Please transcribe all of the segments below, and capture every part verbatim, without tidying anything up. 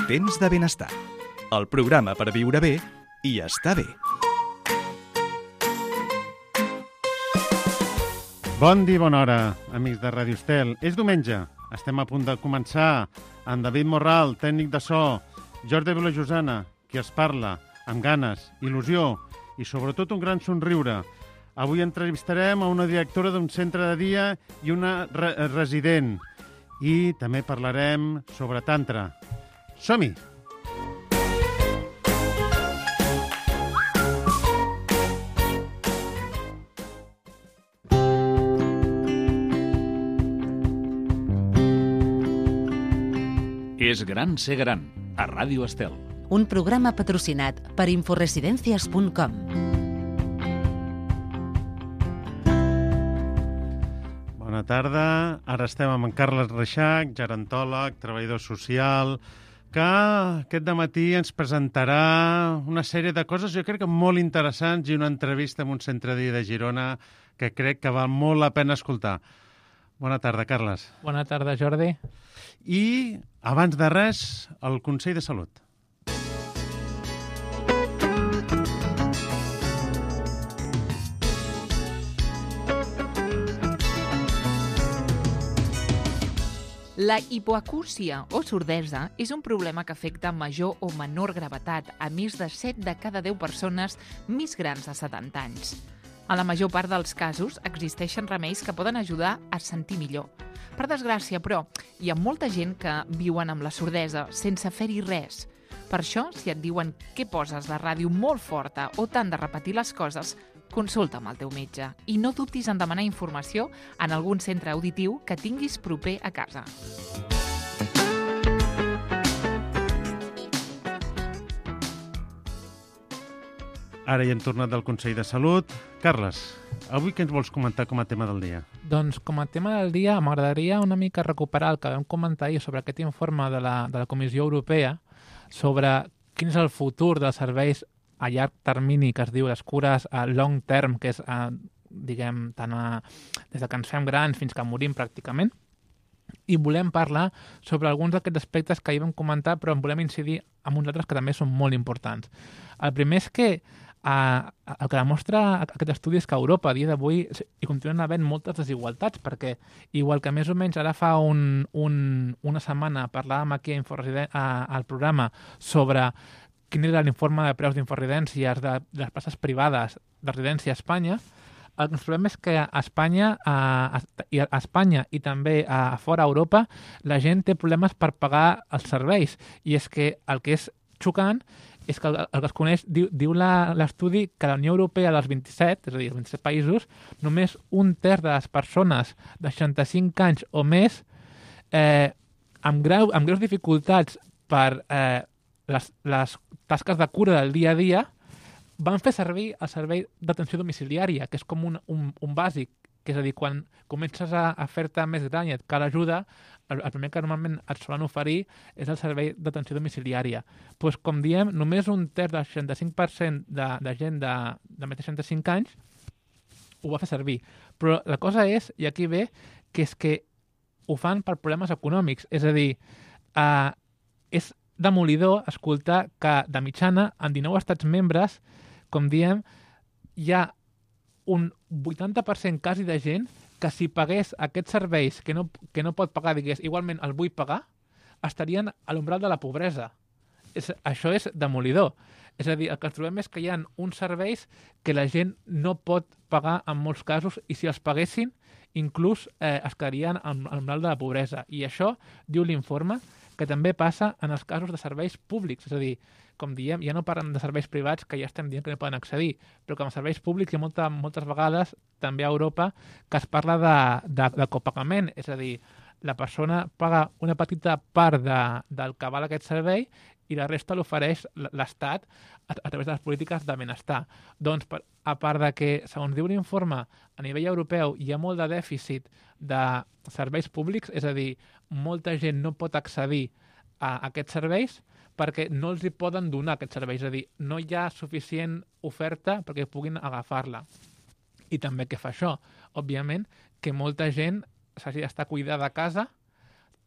Temps de benestar. El programa per viure bé i estar bé. Bon dia, bona hora, amics de Ràdio Estel. És diumenge. Estem a punt de començar. En David Morral, tècnic de so. Jordi Vilajosana, qui es parla, amb ganes, il·lusió i sobretot un gran somriure. Avui entrevistarem a una directora d'un centre de dia i una re resident. I també parlarem sobre tantra. Som-hi! És gran ser gran, a Ràdio Estel. Un programa patrocinat per inforesidencias punt com. Bona tarda. Ara estem amb en Carles Reixach, gerontòleg, treballador social, que aquest dematí ens presentarà una sèrie de coses, jo crec que molt interessants, i una entrevista amb un centre de dia de Girona que crec que val molt la pena escoltar. Bona tarda, Carles. Bona tarda, Jordi. I, abans de res, el Consell de Salut. La hipoacúsia o sordesa és un problema que afecta major o menor gravetat a més de set de cada deu persones més grans de setanta anys. A la major part dels casos existeixen remeis que poden ajudar a sentir millor. Per desgràcia, però, hi ha molta gent que viuen amb la sordesa sense fer-hi res. Per això, si et diuen que poses la ràdio molt forta o t'han de repetir les coses, consulta amb el teu metge i no dubtis en demanar informació en algun centre auditiu que tinguis proper a casa. Ara ja hem tornat del Consell de Salut. Carles, avui què ens vols comentar com a tema del dia? Doncs com a tema del dia m'agradaria una mica recuperar el que vam comentar ahir sobre aquest informe de la, de la Comissió Europea sobre quin és el futur dels serveis a llarg termini, que es diu les cures a long term, que és, a, diguem, tant a, des de que ens fem grans fins que morim pràcticament. I volem parlar sobre alguns d'aquests aspectes que ahir vam comentar, però en volem incidir en uns altres que també són molt importants. El primer és que Uh, el que demostra aquest estudi és que a Europa a dia d'avui hi continuen havent moltes desigualtats, perquè igual que més o menys ara fa un, un, una setmana parlàvem aquí a Inforesiden- a, al programa sobre quin era l'informe de preus d'inforesidències de, de les places privades de residència a Espanya, el que ens trobem és que a Espanya, a, a Espanya i també a, a fora Europa la gent té problemes per pagar els serveis, i és que el que és xocant és que el, el que es coneix, diu, diu l'estudi que la Unió Europea dels vint-i-set, és a dir, els vint-i-set països, només un terç de les persones de seixanta-cinc anys o més eh, amb, grau, amb greus dificultats per eh, les, les tasques de cura del dia a dia van fer servir el servei d'atenció domiciliària, que és com un, un, un bàsic, que és a dir, quan comences a, a fer-te més gran i et cal ajuda, el, el primer que normalment et solen oferir és el servei d'atenció domiciliària. Pues, com diem, només un terç del seixanta-cinc per cent de, de gent de, de més de seixanta-cinc anys ho va fer servir. Però la cosa és, i aquí ve, que és que ho fan per problemes econòmics. És a dir, eh, és demolidor escoltar que, de mitjana, en dinou estats membres, com diem, hi ha un vuitanta per cent quasi de gent que si pagués aquests serveis que no, que no pot pagar, digués, igualment el vull pagar, estarien a l'umbral de la pobresa. És, això és demolidor. És a dir, el que ens trobem és que hi ha uns serveis que la gent no pot pagar en molts casos, i si els paguessin, inclús eh, es quedarien a l'umbral de la pobresa. I això, diu l'informe, que també passa en els casos de serveis públics. És a dir, com diem, ja no parlem de serveis privats que ja estem dient que no poden accedir, però que en serveis públics hi ha molta, moltes vegades, també a Europa, que es parla de, de, de copagament. És a dir, la persona paga una petita part de, del que val aquest servei i la resta l'ofereix l'Estat a, a través de les polítiques de benestar. Doncs, per, a part de que, segons diu l'informe, a nivell europeu hi ha molt de dèficit de serveis públics, és a dir, molta gent no pot accedir a aquests serveis perquè no els hi poden donar aquests serveis, és a dir, no hi ha suficient oferta perquè puguin agafar-la. I també què fa això? Òbviament que molta gent s'hagi d'estar cuidada a casa,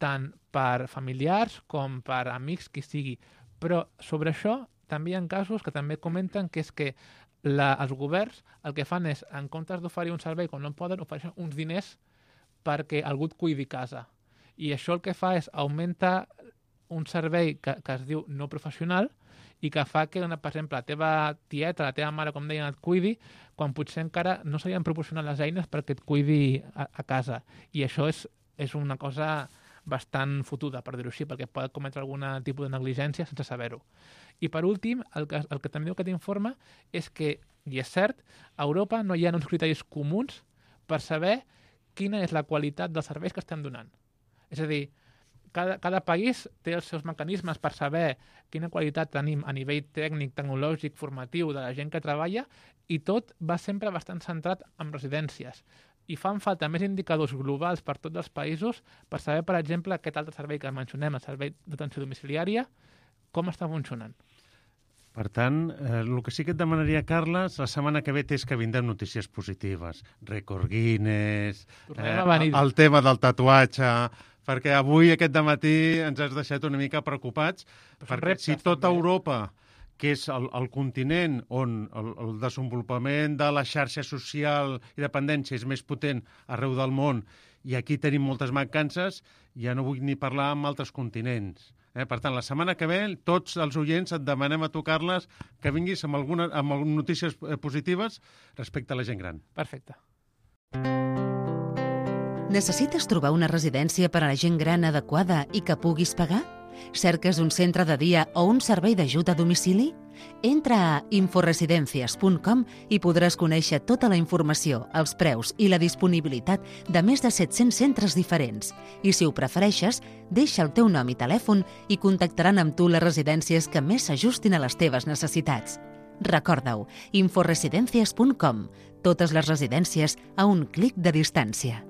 tant per familiars com per amics, qui sigui. Però sobre això també hi ha casos que també comenten que és que la, els governs el que fan és, en comptes d'oferir un servei com no en poden, ofereixen uns diners perquè algú et cuidi casa. I això el que fa és augmentar un servei que, que es diu no professional i que fa que, una, per exemple, la teva tieta, la teva mare, com deien, et cuidi, quan potser encara no s'havien proporcionat les eines perquè et cuidi a, a casa. I això és, és una cosa bastant fotuda, per dir-ho així, perquè pot cometre algun tipus de negligència sense saber-ho. I per últim, el que, el que també diu aquest informe és que, i és cert, a Europa no hi ha uns criteris comuns per saber quina és la qualitat dels serveis que estem donant. És a dir, cada, cada país té els seus mecanismes per saber quina qualitat tenim a nivell tècnic, tecnològic, formatiu de la gent que treballa, i tot va sempre bastant centrat en residències. I fan falta més indicadors globals per tots els països per saber, per exemple, aquest altre servei que mencionem, el servei d'atenció domiciliària, com està funcionant. Per tant, eh, el que sí que et demanaria, Carles, la setmana que ve és que vindrem notícies positives. Rècord Guinness, eh, el tema del tatuatge, perquè avui, aquest dematí, ens has deixat una mica preocupats, perquè si tota Europa, que és el, el continent on el, el desenvolupament de la xarxa social i dependència és més potent arreu del món, i aquí tenim moltes mancances, ja no vull ni parlar amb altres continents. Eh? Per tant, la setmana que ve, tots els oients et demanem a tu, Carles, que vinguis amb, alguna, amb notícies positives respecte a la gent gran. Perfecte. Necessites trobar una residència per a la gent gran adequada i que puguis pagar? Cerques un centre de dia o un servei d'ajut a domicili? Entra a inforesidencias punt com i podràs conèixer tota la informació, els preus i la disponibilitat de més de set-cents centres diferents. I si ho prefereixes, deixa el teu nom i telèfon i contactaran amb tu les residències que més s'ajustin a les teves necessitats. Recorda-ho, inforesidencias punt com. Totes les residències a un clic de distància.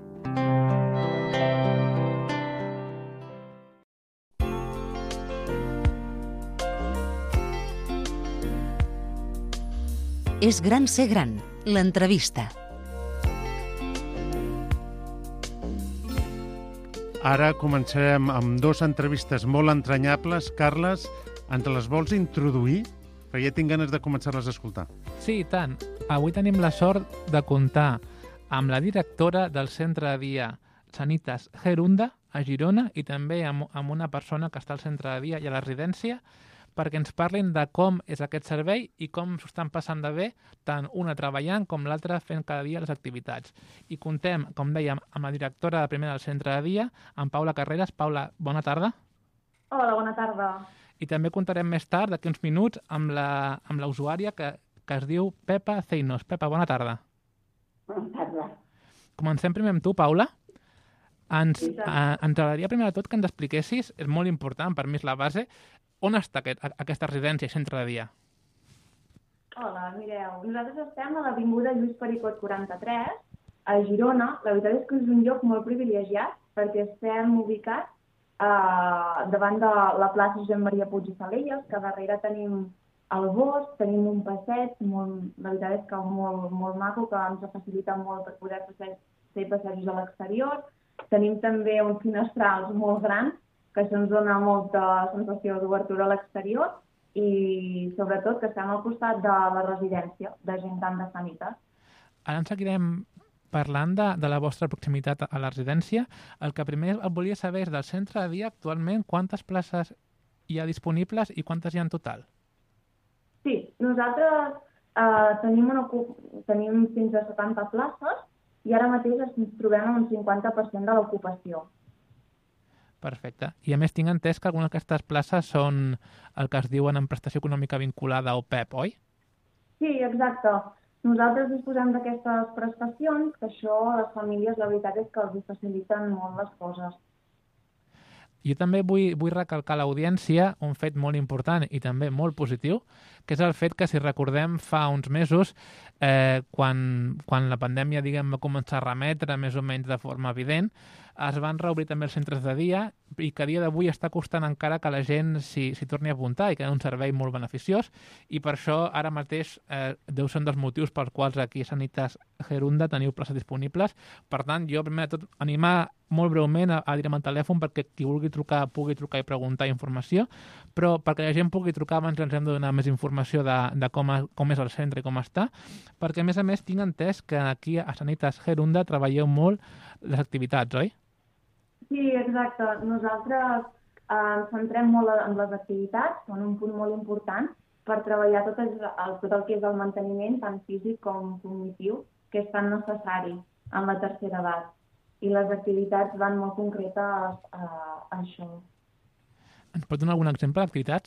És gran ser gran, l'entrevista. Ara començarem amb dues entrevistes molt entranyables. Carles, ens les vols introduir? Perquè ja tinc ganes de començar-les a escoltar. Sí, i tant. Avui tenim la sort de comptar amb la directora del centre de dia Sanitas Gerunda, a Girona, i també amb, amb una persona que està al centre de dia i a la residència, perquè ens parlin de com és aquest servei i com s'ho estan passant de bé, tant una treballant com l'altra fent cada dia les activitats. I contem, com dèiem, amb la directora de primer del centre de dia, amb Paula Carreras. Paula, bona tarda. Hola, bona tarda. I també contarem més tard, d'aquí uns minuts, amb la, amb la usuària que, que es diu Pepa Zeinos. Pepa, bona tarda. Bona tarda. Comencem primer amb tu, Paula. Ens, sí, eh, ens agradaria primer de tot que ens expliquessis, és molt important, per mi és la base, on està aquest, aquesta residència, centre de dia? Hola, mireu, nosaltres estem a l'Avinguda Lluís Pericot quaranta-tres, a Girona. La veritat és que és un lloc molt privilegiat perquè estem ubicats eh, davant de la plaça Josep Maria Puig i Salelles, que darrere tenim el bosc, tenim un passeig, molt, la veritat és que molt, molt maco, que ens facilita molt per poder fer, fer passejos a l'exterior. Tenim també uns finestrals molt grans, que això ens dona molta sensació d'obertura a l'exterior, i sobretot que estem al costat de la residència de gent gran de Sanitas. Ara en seguirem parlant de, de la vostra proximitat a la residència. El que primer volia saber és del centre de dia actualment quantes places hi ha disponibles i quantes hi ha en total? Sí, nosaltres eh, tenim, una, tenim fins a setanta places i ara mateix ens trobem en un cinquanta per cent de l'ocupació. Perfecte. I a més tinc entès que algunes d'aquestes places són el que es diuen en prestació econòmica vinculada o P E P, oi? Sí, exacte. Nosaltres disposem d'aquestes prestacions, que això a les famílies la veritat és que els faciliten molt les coses. Jo també vull, vull recalcar a l'audiència un fet molt important i també molt positiu, que és el fet que, si recordem, fa uns mesos, eh, quan, quan la pandèmia, diguem, va començar a remetre més o menys de forma evident, es van reobrir també els centres de dia i que a dia d'avui està costant encara que la gent s'hi torni a apuntar i que és un servei molt beneficiós, i per això ara mateix eh, deu ser un dels motius pels quals aquí a Sanitas Gerunda teniu places disponibles. Per tant, jo primer de tot animar molt breument a, a dir-me el telèfon perquè qui vulgui trucar pugui trucar i preguntar informació, però perquè la gent pugui trucar abans ens hem de donar més informació de, de com, a, com és el centre i com està, perquè a més a més tinc entès que aquí a Sanitas Gerunda treballeu molt les activitats, oi? Sí, exacte. Nosaltres eh, ens centrem molt en les activitats, són un punt molt important per treballar tot el, tot el que és el manteniment tant físic com cognitiu, que és tan necessari en la tercera edat. I les activitats van molt concretes a, a això. Ens pot donar algun exemple d'activitats?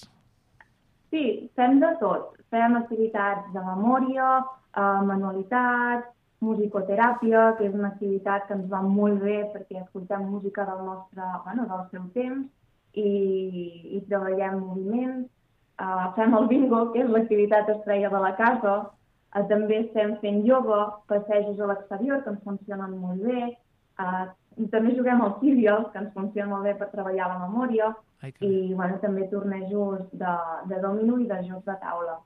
Sí, fem de tot. Fem activitats de memòria, eh, manualitats, musicoteràpia, que és una activitat que ens va molt bé perquè escoltem música del nostre, bueno, del seu temps i, i treballem moviments. Uh, fem el bingo, que és l'activitat estrella de la casa. Uh, també estem fent ioga, passejos a l'exterior, que ens funcionen molt bé. Uh, també juguem al Trivial, que ens funciona molt bé per treballar la memòria. Ai, que... I bueno, també tornejos de, de domino i de jocs de taula.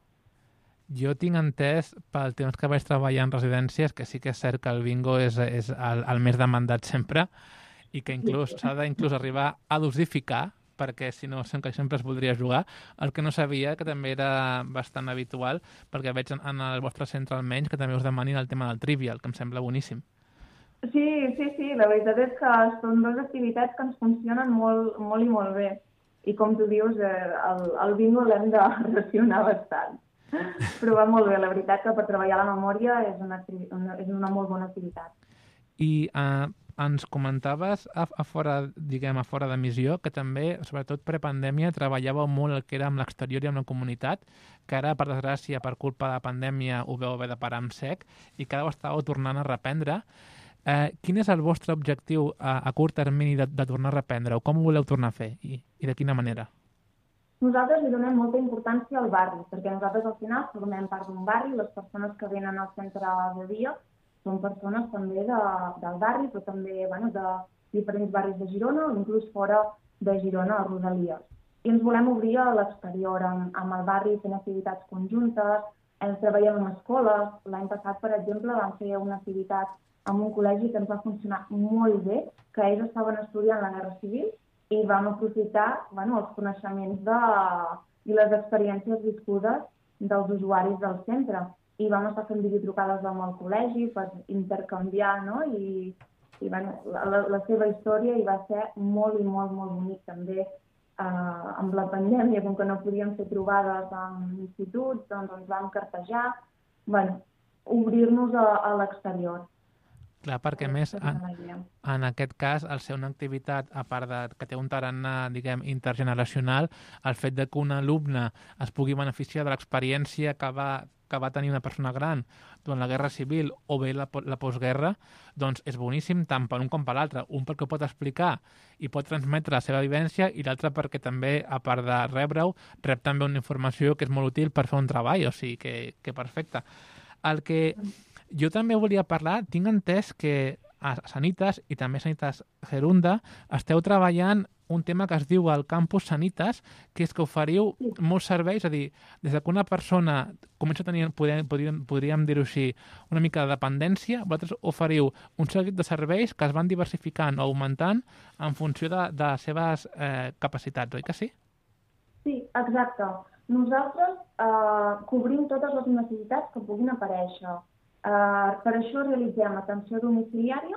Jo tinc entès, pel temps que vaig treballar en residències, que sí que és cert que el bingo és, és el, el més demandat sempre i que inclús s'ha d'inclús arribar a dosificar, perquè si no sempre es voldria jugar. El que no sabia, que també era bastant habitual, perquè veig en, en el vostre centre almenys que també us demanin el tema del Trivial, que em sembla boníssim. Sí, sí, sí, la veritat és que són dues activitats que ens funcionen molt, molt i molt bé. I com tu dius, eh, el, el bingo l'hem de racionar bastant. Però va molt bé, la veritat que per treballar la memòria és una, una, és una molt bona activitat. I eh, ens comentaves a, a fora, diguem, a fora d'emissió, que també, sobretot prepandèmia, treballàveu molt el que era amb l'exterior i amb la comunitat, que ara, per desgràcia, per culpa de la pandèmia, ho veu haver de parar en sec, i que ara ho estàveu tornant a reprendre. Eh, quin és el vostre objectiu a, a curt termini de, de tornar a reprendre-ho? Com ho voleu tornar a fer? I, i de quina manera? Nosaltres li donem molta importància al barri, perquè nosaltres al final formem part d'un barri, les persones que venen al centre de dia són persones també de, del barri, però també bueno, de diferents barris de Girona, o inclús fora de Girona, a Rodalies. I ens volem obrir a l'exterior, amb, amb el barri, fent activitats conjuntes, ens treballem en escoles. L'any passat, per exemple, vam fer una activitat en un col·legi que ens va funcionar molt bé, que ells estaven estudiant la Guerra Civil, i vam aprofitar bueno, els coneixements de, i les experiències viscudes dels usuaris del centre. I vam estar fent videotrucades amb el col·legi per intercanviar, no? I, i bueno, la, la seva història i va ser molt i molt, molt bonic també. Eh, amb la pandèmia, com que no podíem fer trobades en instituts, doncs ens vam cartejar, bueno, obrir-nos a, a l'exterior. Clar, perquè més, en, en aquest cas, al ser una activitat, a part de que té un tarannà, diguem, intergeneracional, el fet de que un alumne es pugui beneficiar de l'experiència que va, que va tenir una persona gran durant la Guerra Civil o bé la, la postguerra, doncs és boníssim tant per un com per l'altre. Un perquè pot explicar i pot transmetre la seva vivència i l'altre perquè també, a part de rebre-ho, rep també una informació que és molt útil per fer un treball, o sigui que, que perfecte. El que... Jo també volia parlar, tinc entès que a Sanitas i també a Sanitas Gerunda esteu treballant un tema que es diu el Campus Sanitas, que és que oferiu molts serveis, és a dir, des que una persona comença a tenir, podríem, podríem, podríem dir-ho així, una mica de dependència, vosaltres oferiu un seguit de serveis que es van diversificant o augmentant en funció de, de les seves eh, capacitats, oi que sí? Sí, exacte. Nosaltres eh, cobrim totes les necessitats que puguin aparèixer. Uh, per això realitzem atenció domiciliària,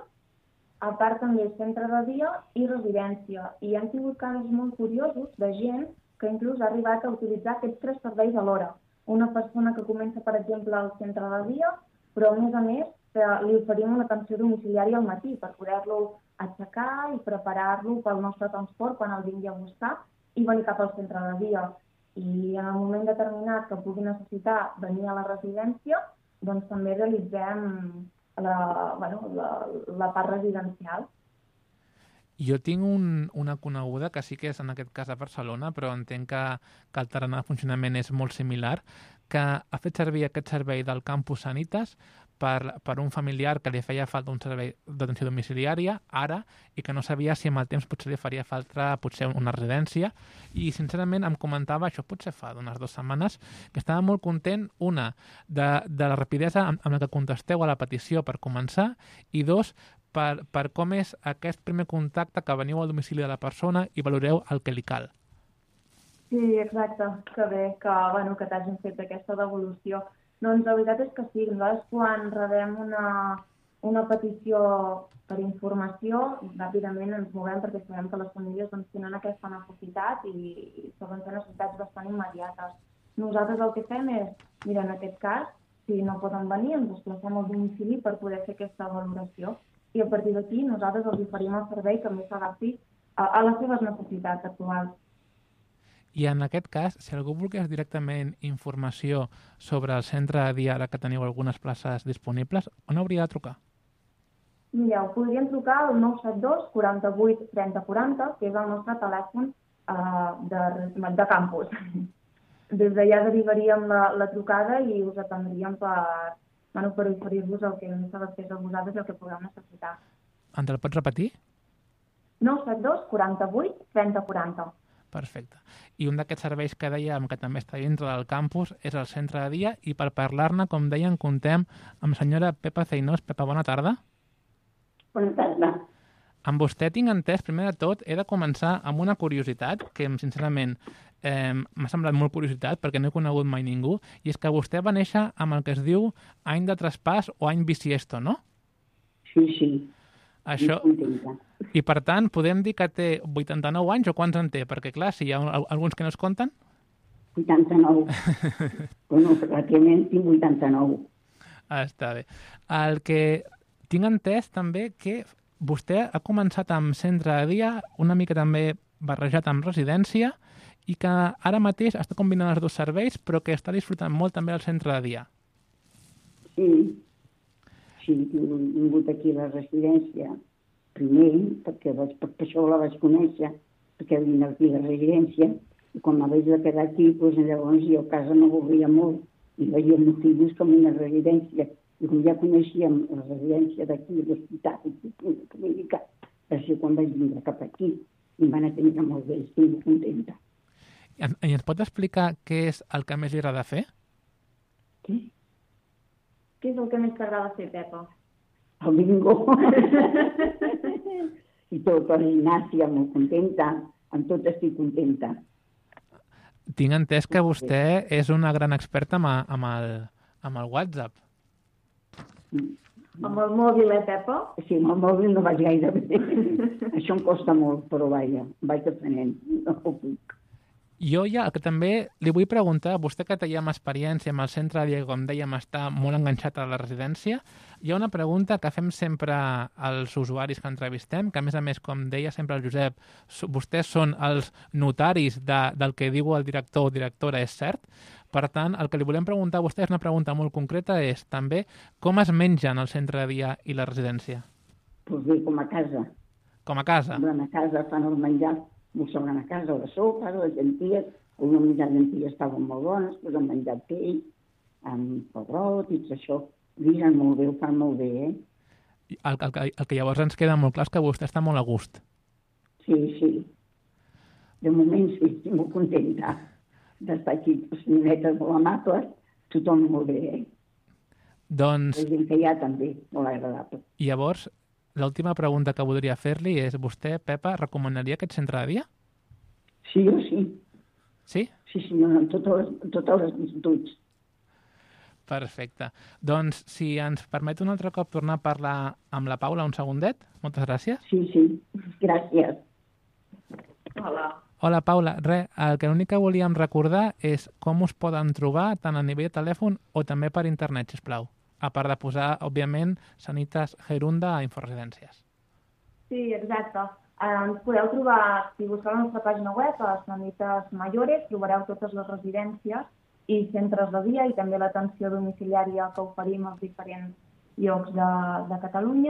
a part també centre de dia i residència. I hem tingut casos molt curiosos de gent que inclús ha arribat a utilitzar aquests tres serveis alhora. Una persona que comença, per exemple, al centre de dia, però a més a més li oferim una atenció domiciliària al matí per poder-lo aixecar i preparar-lo pel nostre transport quan el vingui a buscar i venir cap al centre de dia. I en el moment determinat que pugui necessitar venir a la residència, doncs també realitzem la, bueno, la, la part residencial. Jo tinc un, una coneguda que sí que és en aquest cas a Barcelona, però entenc que, que el tarannà de funcionament és molt similar, que ha fet servir aquest servei del Campus Sanitas per, per un familiar que li feia falta un servei d'atenció domiciliària ara i que no sabia si amb el temps potser li faria falta potser una residència i sincerament em comentava, això potser fa d'unes dues setmanes, que estava molt content, una, de, de la rapidesa amb, amb la que contesteu a la petició per començar i dos, per, per com és aquest primer contacte que veniu al domicili de la persona i valoreu el que li cal. Sí, exacte, que bé, que, bueno, que t'hagin fet aquesta devolució. Doncs la veritat és que sí, nosaltres quan rebem una, una petició per informació, ràpidament ens movem perquè sabem que les famílies doncs, tenen aquesta necessitat i, i solen ser necessitats bastant immediates. Nosaltres el que fem és, mira, en aquest cas, si no poden venir, ens desplacem al domicili per poder fer aquesta valoració i a partir d'aquí nosaltres els oferim el servei que més s'agafi a, a les seves necessitats actuals. I en aquest cas, si algú volgués directament informació sobre el centre de dia, ara que teniu algunes places disponibles, on hauria de trucar? Mireu, podrien trucar al nou set dos quaranta-vuit trenta quaranta, que és el nostre telèfon uh, de, de campus. Des d'allà derivaríem la, la trucada i us atendríem per, bueno, per oferir-vos el que més s'adaptés a vosaltres i el que pugueu necessitar. Ens el pots repetir? nou set dos quaranta-vuit trenta quaranta. Perfecte. I un d'aquests serveis que dèiem que també està dintre del campus és el centre de dia i per parlar-ne, com deien, contem amb senyora Pepa Ceinós. Pepa, bona tarda. Bona tarda. Amb vostè tinc entès, primer de tot, he de començar amb una curiositat que, sincerament, eh, m'ha semblat molt curiositat perquè no he conegut mai ningú, i és que vostè va néixer amb el que es diu any de traspàs o any bisiesto, no? Sí, sí. Això... I, per tant, podem dir que té vuitanta-nou anys o quants en té? Perquè, clar, si hi ha alguns que no es compten... vuitanta-nou. Bueno, pràcticament tinc vuitanta-nou. Ah, està bé. El que tinc entès també que vostè ha començat amb centre de dia, una mica també barrejat amb residència, i que ara mateix està combinant els dos serveis, però que està disfrutant molt també el centre de dia. Sí, sí, he vingut aquí a la residència primer, perquè vaig, per això la vaig conèixer, perquè venia aquí a la residència, i quan me vaig quedar aquí, doncs, llavors jo a casa no volia molt, i veia meus fills com una residència, i com ja coneixíem la residència d'aquí, l'hospital, i així quan vaig vindre cap aquí, i em van atendre molt bé, estic molt contenta. I ens pot explicar què és el que més li agrada fer? Què? Què és el que més t'agrada fer, Pepa? El bingo. I tot, la gimnàsia, molt contenta. Amb tot estic contenta. Tinc entès que vostè és una gran experta amb, amb, el, amb el WhatsApp. Amb el mòbil, eh, Pepa? Sí, amb el mòbil no vaig gaire bé. Això em costa molt, però vaja, vaig aprenent. No ho puc. Jo ja, que també li vull preguntar, vostè que té ja amb experiència amb el centre de dia, com dèiem, està molt enganxat a la residència, hi ha una pregunta que fem sempre als usuaris que entrevistem, que a més a més, com deia sempre el Josep, vostès són els notaris de, del que diu el director o directora, és cert? Per tant, el que li volem preguntar a vostè és una pregunta molt concreta, és també com es mengen el centre de dia i la residència? Doncs bé, com a casa. Com a casa? A casa fan el menjar, m'ho sobren a casa, les sopes, les llenties, una menjar llenties estaven molt bones, doncs han menjat pell, amb pebrot i tot això. Diguen molt bé, ho fan molt bé, eh? El, el, el que llavors ens queda molt clar és que vostè està molt a gust. Sí, sí. De moment sí, estic molt contenta d'estar aquí, senyoretes molt amables, tothom molt bé, eh? Doncs... La gent que hi ha també, molt agradable. I llavors, l'última pregunta que voldria fer-li és, vostè, Pepa, recomanaria aquest centre de dia? Sí o sí. Sí? Sí, sí, no, en totes les, totes les instituts. Perfecte. Doncs, si ens permet un altre cop tornar a parlar amb la Paula un segundet, moltes gràcies. Sí, sí, gràcies. Hola. Hola, Paula. Re, el que l'únic que volíem recordar és com us poden trobar tant a nivell de telèfon o també per internet, sisplau. A part de posar, òbviament, Sanitas Gerunda a Inforesidències. Sí, exacte. Eh, ens podeu trobar, si busqueu la nostra pàgina web, a Sanitas Mayores, trobareu totes les residències i centres de dia i també l'atenció domiciliària que oferim als diferents llocs de, de Catalunya.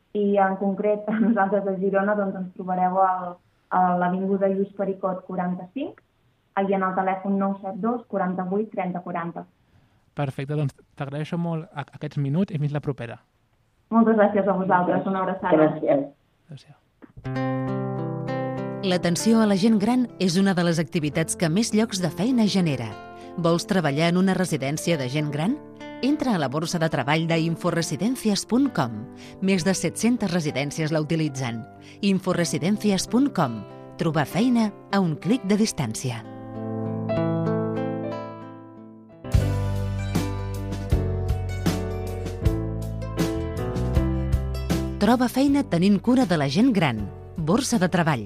i en concret nosaltres a Girona doncs, ens trobareu al, a l'Avinguda Lluís Pericot quaranta-cinc i en el telèfon nou set dos quaranta-vuit trenta quaranta. Perfecte, doncs t'agraeixo molt aquests minuts i fins la propera. Moltes gràcies a vosaltres, una abraçada. Gràcies. Gràcies. L'atenció a la gent gran és una de les activitats que més llocs de feina genera. Vols treballar en una residència de gent gran? Entra a la borsa de treball d'inforesidencias punt com. Més de set-centes residències la utilitzen. inforesidencias punt com. Trobar feina a un clic de distància. Troba feina tenint cura de la gent gran. Borsa de treball.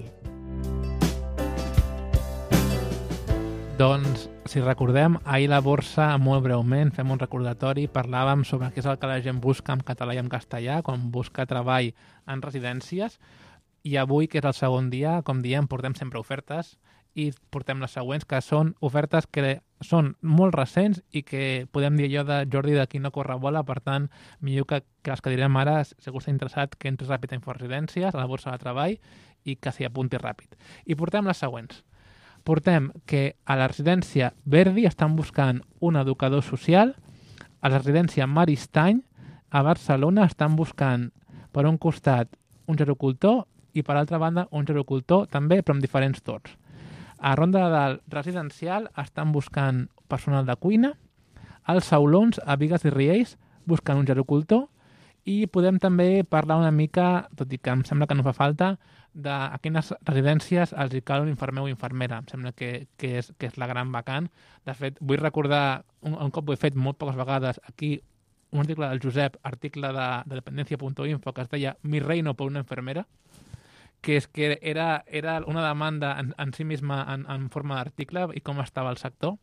Doncs, si recordem, ahir la borsa, molt breument, fem un recordatori, parlàvem sobre què és el que la gent busca en català i en castellà, quan busca treball en residències, i avui, que és el segon dia, com diem, portem sempre ofertes, i portem les següents, que són ofertes que són molt recents i que podem dir allò de Jordi d'aquí no corre bola, per tant, millor que, que les que direm ara, segur que està interessat que entri ràpid a Inforesidències, a la borsa de treball, i que s'hi apunti ràpid. I portem les següents. Portem que a la residència Verdi estan buscant un educador social, a la residència Maristany, a Barcelona, estan buscant, per un costat, un gerocultor i, per altra banda, un gerocultor també, però amb diferents torns. A Ronda de Dalt residencial estan buscant personal de cuina, als Saulons, a Bigues i Riells, buscant un gerocultor, i podem també parlar una mica, tot i que em sembla que no fa falta, de a quines residències els hi cal un infermer o infermera. Em sembla que, que, és, que és la gran vacant. De fet, vull recordar, un, un cop ho he fet molt poques vegades, aquí un article del Josep, article de, de dependencia punt info, que es deia Mi reino per una enfermera, que és que era, era una demanda en, en si misma en, en forma d'article i com estava el sector.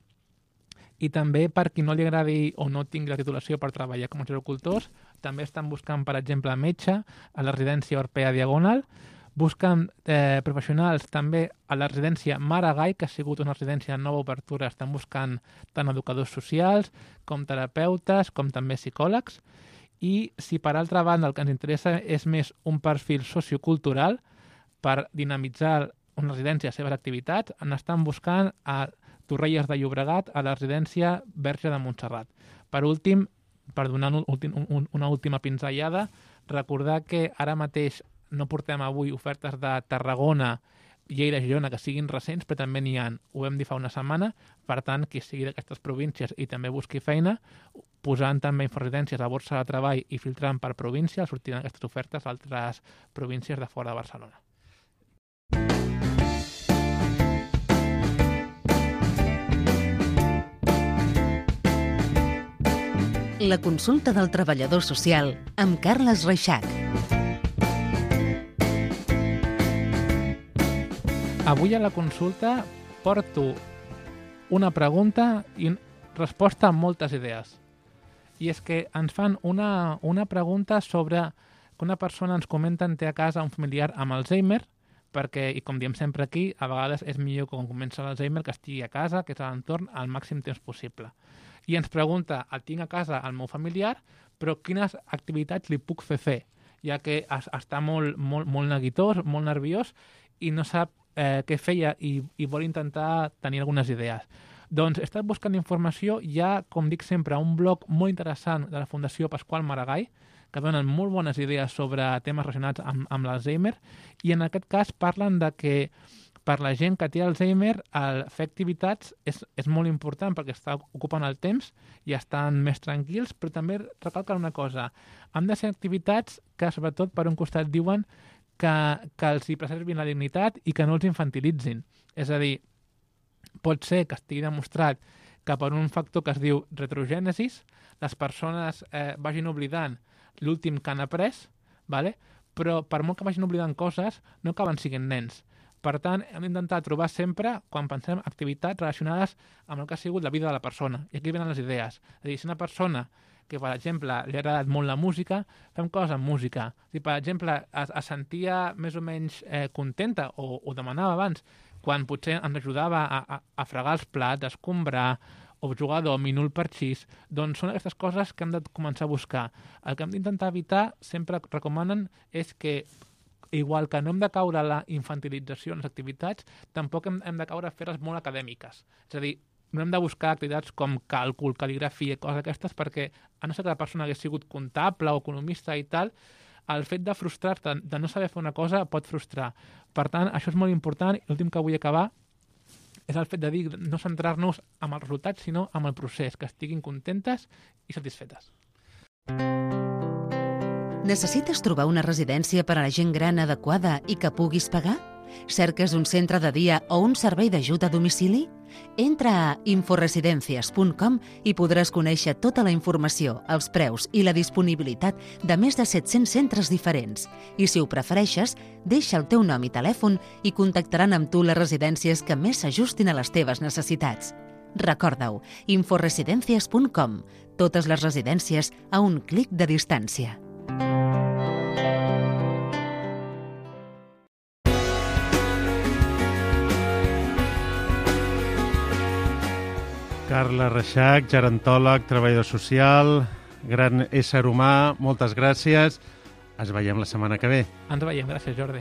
I també, per qui no li agradi o no tingui la titulació per treballar com a gerocultors, també estan buscant, per exemple, metge a la residència Orpea Diagonal, busquen eh, professionals també a la residència Maragall, que ha sigut una residència de nova obertura, estan buscant tant educadors socials com terapeutes, com també psicòlegs. I si per altra banda el que ens interessa és més un perfil sociocultural per dinamitzar una residència a les seves activitats, n'estan buscant a Torrelles de Llobregat, a la residència Verge de Montserrat. Per últim, per donar un, un, una última pinzellada, recordar que ara mateix no portem avui ofertes de Tarragona, Lleida i Girona que siguin recents, però també n'hi ha. Ho vam dir fa una setmana. Per tant, qui sigui d'aquestes províncies i també busqui feina, posant també Inforesidències a borsa de treball i filtrant per província, sortiran aquestes ofertes a altres províncies de fora de Barcelona. La consulta del treballador social amb Carles Reixac. Avui a la consulta porto una pregunta i resposta amb moltes idees. I és que ens fan una, una pregunta sobre que una persona ens comenta en té a casa un familiar amb Alzheimer, perquè, i com diem sempre aquí, a vegades és millor quan comença l'Alzheimer que estigui a casa, que és a l'entorn, al màxim temps possible. I ens pregunta, el tinc a casa el meu familiar, però quines activitats li puc fer fer, ja que es, està molt, molt, molt neguitós, molt nerviós i no sap eh, què feia i, i vol intentar tenir algunes idees. Doncs he estat buscant informació, hi ha, com dic sempre, un blog molt interessant de la Fundació Pasqual Maragall, que donen molt bones idees sobre temes relacionats amb, amb l'Alzheimer, i en aquest cas parlen de que per la gent que té Alzheimer, el fer activitats és, és molt important perquè està ocupant el temps i estan més tranquils, però també recalquen una cosa, han de ser activitats que sobretot per un costat diuen que, que els hi preservin la dignitat i que no els infantilitzin. És a dir, pot ser que estigui demostrat que per un factor que es diu retrogènesis, les persones eh, vagin oblidant l'últim que han après, vale? Però per molt que vagin oblidant coses, no acaben siguent nens. Per tant, hem d'intentar trobar sempre, quan pensem, activitats relacionades amb el que ha sigut la vida de la persona. I aquí venen les idees. És a dir, si una persona que, per exemple, li ha agradat molt la música, fem coses amb música. Si, per exemple, es, es sentia més o menys eh, contenta o ho demanava abans, quan potser ens ajudava a, a, a fregar els plats, a escombrar, o jugador minul per sis, doncs són aquestes coses que hem de començar a buscar. El que hem d'intentar evitar, sempre recomanen, és que igual que no hem de caure a la infantilització en les activitats, tampoc hem, hem de caure a fer-les molt acadèmiques. És a dir, no hem de buscar activitats com càlcul, cal·ligrafia, coses aquestes, perquè a no ser que la persona hagués sigut comptable o economista i tal, el fet de frustrar-te, de no saber fer una cosa, pot frustrar. Per tant, això és molt important. L'últim que vull acabar és el fet de dir no centrar-nos en els resultats, sinó en el procés, que estiguin contentes i satisfetes. Necessites trobar una residència per a la gent gran adequada i que puguis pagar? Cerques un centre de dia o un servei d'ajut a domicili? Entra a inforesidencias punt com i podràs conèixer tota la informació, els preus i la disponibilitat de més de set-cents centres diferents. I si ho prefereixes, deixa el teu nom i telèfon i contactaran amb tu les residències que més s'ajustin a les teves necessitats. Recorda-ho, inforesidencias punt com. Totes les residències a un clic de distància. Carla Reixach, gerontòleg, treballador social, gran ésser humà, moltes gràcies. Ens veiem la setmana que ve. Ens veiem, gràcies, Jordi.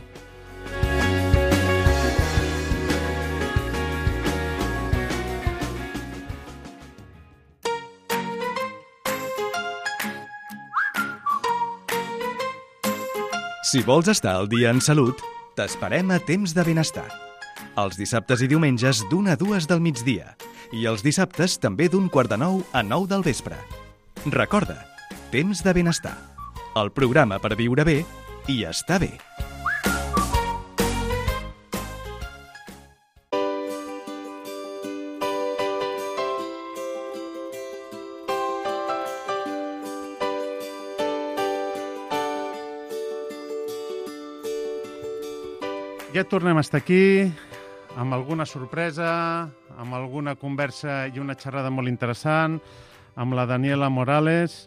Si vols estar al dia en salut, t'esperem a Temps de Benestar. Els dissabtes i diumenges d'una a dues del migdia. I els dissabtes també d'un quart de nou a nou del vespre. Recorda, Temps de Benestar. El programa per viure bé i estar bé. Ja tornem a estar aquí, amb alguna sorpresa, amb alguna conversa i una xerrada molt interessant, amb la Daniela Morales,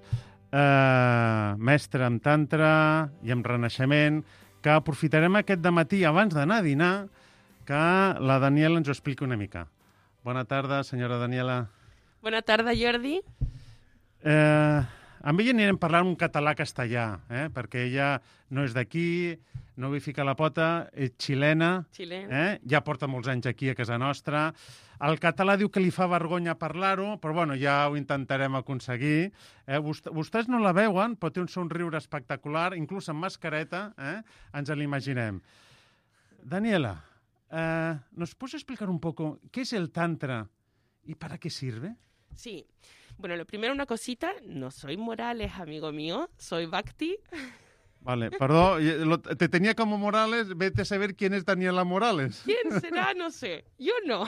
eh, mestra en tantra i en renaixement, que aprofitarem aquest dematí, abans d'anar a dinar, que la Daniela ens ho expliqui una mica. Bona tarda, senyora Daniela. Bona tarda, Jordi. Eh, amb ella anirem parlant un català-castellà, eh, perquè ella no és d'aquí, no vull ficar la pota, és xilena, Xilena. Eh? Ja porta molts anys aquí a casa nostra. El català diu que li fa vergonya parlar-ho, però bueno, ja ho intentarem aconseguir. Eh? Vostè, vostès no la veuen, però té un somriure espectacular, inclús amb mascareta, eh? Ens l'imaginem. Daniela, eh, ¿nos puedes explicar un poco qué es el tantra y para qué sirve? Sí. Bueno, lo primero una cosita, no soy Morales, amigo mío, soy Bhakti. Vale, perdón, lo, te tenía como Morales, vete a saber quién es Daniela Morales. ¿Quién será? No sé, yo no.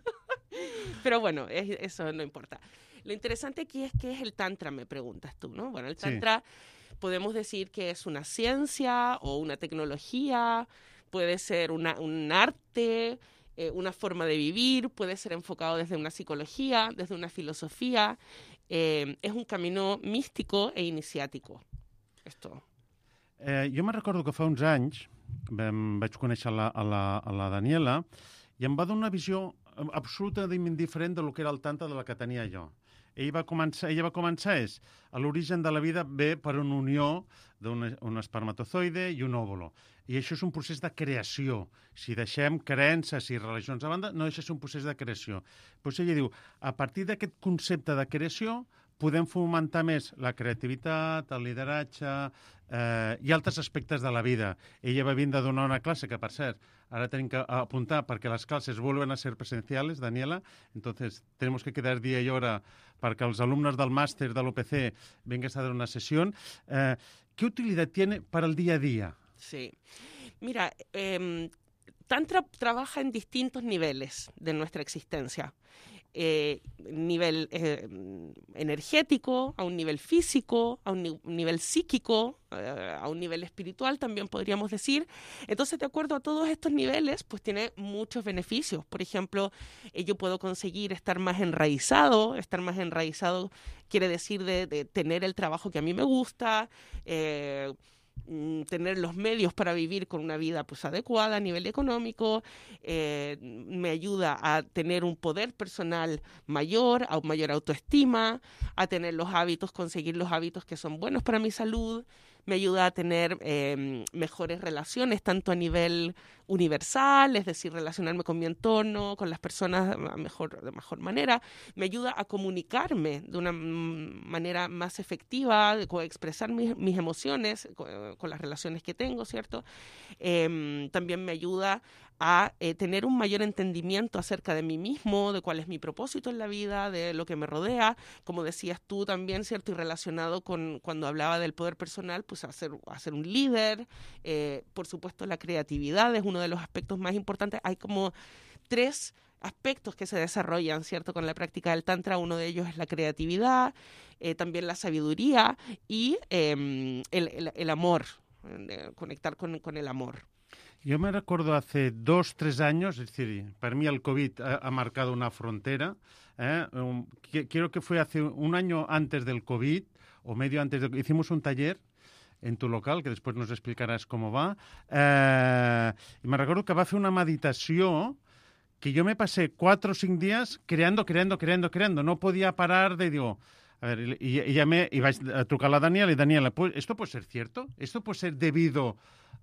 Pero bueno, es, eso no importa. Lo interesante aquí es qué es el tantra, me preguntas tú, ¿no? Bueno, el tantra sí. Podemos decir que es una ciencia o una tecnología, puede ser una, un arte, eh, una forma de vivir, puede ser enfocado desde una psicología, desde una filosofía. Eh, es un camino místico e iniciático. Esto. Eh, jo me recordo que fa uns anys vam, vaig conèixer la, a, la, a la Daniela i em va donar una visió absolutament diferent de lo que era el tantra de la que tenia jo. Ell va començar, ella va començar és, a l'origen de la vida ve per una unió d'un espermatozoide i un òvulo. I això és un procés de creació. Si deixem creences i religions a banda, no deixa de ser un procés de creació. Doncs ella diu, a partir d'aquest concepte de creació, podem fomentar més la creativitat, el lideratge eh, i altres aspectes de la vida. Ella va vindre a donar una classe que, per cert, ara tenim que apuntar perquè les classes vuelven a ser presenciales, Daniela, entonces tenemos que quedar día y hora perquè els alumnos del máster de l'O P C vengas a dar una sesión. Eh, ¿Qué utilidad tiene para el día a día? Sí. Mira, eh, Tantra trabaja en distintos niveles de nuestra existencia. Eh, nivel eh, energético, a un nivel físico, a un, ni- un nivel psíquico, eh, a un nivel espiritual también podríamos decir. Entonces, de acuerdo a todos estos niveles, pues tiene muchos beneficios. Por ejemplo, eh, yo puedo conseguir estar más enraizado. Estar más enraizado quiere decir de, de tener el trabajo que a mí me gusta, eh, tener los medios para vivir con una vida pues adecuada a nivel económico, eh, me ayuda a tener un poder personal mayor, a mayor autoestima, a tener los hábitos, conseguir los hábitos que son buenos para mi salud, me ayuda a tener eh, mejores relaciones, tanto a nivel universal, es decir, relacionarme con mi entorno, con las personas a mejor, de mejor manera, me ayuda a comunicarme de una manera más efectiva, de expresar mis, mis emociones con, con las relaciones que tengo, ¿cierto? Eh, también me ayuda a eh, tener un mayor entendimiento acerca de mí mismo, de cuál es mi propósito en la vida, de lo que me rodea, como decías tú también, ¿cierto? Y relacionado con cuando hablaba del poder personal, pues a ser, a ser un líder, eh, por supuesto la creatividad es uno de los aspectos más importantes. Hay como tres aspectos que se desarrollan, ¿cierto? Con la práctica del Tantra, uno de ellos es la creatividad, eh, también la sabiduría y eh, el, el, el amor, eh, conectar con, con el amor. Yo me recuerdo hace dos, tres años, es decir, para mí el COVID ha, ha marcado una frontera. ¿eh? Um, que, creo que fue hace un año antes del COVID, o medio antes del hicimos un taller en tu local, que després nos explicaràs com va. Eh, I me recordo que va fer una meditació que jo me passé quatre o cinc dies creando, creando, creando, creando. No podia parar de, digo... A ver, y, y llamé, y vais a trucar a la Daniela, y Daniela, ¿esto puede ser cierto? ¿Esto puede ser debido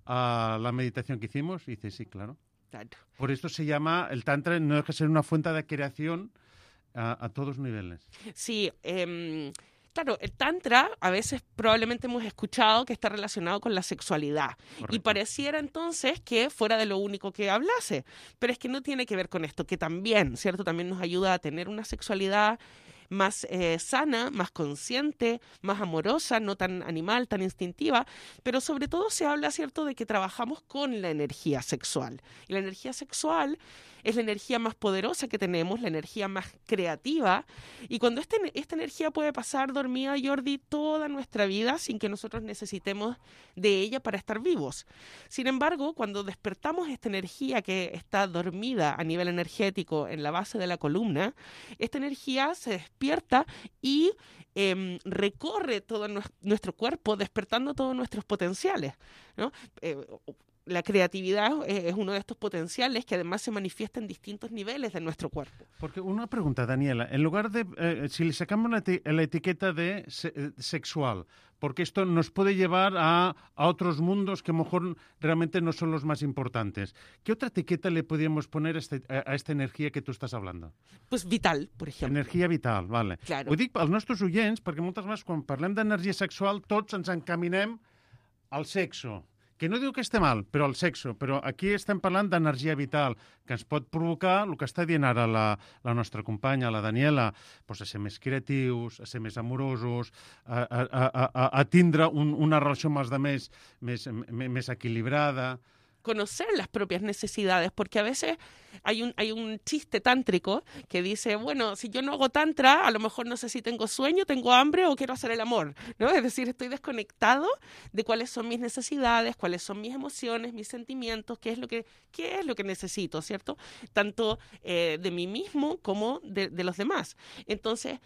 a la meditación que hicimos? Y dice, sí, claro. Claro. Por esto se llama, el Tantra no deja de ser una fuente de creación a, a todos niveles. Sí, eh, claro, el Tantra a veces probablemente hemos escuchado que está relacionado con la sexualidad. Correcto. Y pareciera entonces que fuera de lo único que hablase, pero es que no tiene que ver con esto, que también, ¿cierto? También nos ayuda a tener una sexualidad más eh, sana, más consciente, más amorosa, no tan animal, tan instintiva, pero sobre todo se habla, ¿cierto?, de que trabajamos con la energía sexual. Y la energía sexual es la energía más poderosa que tenemos, la energía más creativa, y cuando este, esta energía puede pasar dormida, Jordi, toda nuestra vida sin que nosotros necesitemos de ella para estar vivos. Sin embargo, cuando despertamos esta energía que está dormida a nivel energético en la base de la columna, esta energía se despierta y eh, recorre todo nuestro cuerpo, despertando todos nuestros potenciales, ¿no? Eh, La creatividad es uno de estos potenciales que además se manifiesta en distintos niveles de nuestro cuerpo. Porque una pregunta, Daniela, en lugar de, eh, si le sacamos la, eti la etiqueta de se sexual, porque esto nos puede llevar a, a otros mundos que a lo mejor realmente no son los más importantes, ¿qué otra etiqueta le podríamos poner a, este, a, a esta energia que tú estás hablando? Pues vital, por ejemplo. Energia vital, vale. Claro. Ho dic pels nostres oients, perquè moltes vegades quan parlem d'energia sexual tots ens encaminem al sexo. Que no diu que esté mal, però el sexo. Però aquí estem parlant d'energia vital, que ens pot provocar, el que està dient ara la, la nostra companya, la Daniela, doncs a ser més creatius, a ser més amorosos, a, a, a, a, a tindre un, una relació amb els altres més, més, més equilibrada. Conocer las propias necesidades, porque a veces hay un, hay un chiste tántrico que dice, bueno, si yo no hago tantra, a lo mejor no sé si tengo sueño, tengo hambre o quiero hacer el amor, ¿no? Es decir, estoy desconectado de cuáles son mis necesidades, cuáles son mis emociones, mis sentimientos, qué es lo que, qué es lo que necesito, ¿cierto? Tanto eh, de mí mismo como de, de los demás. Entonces,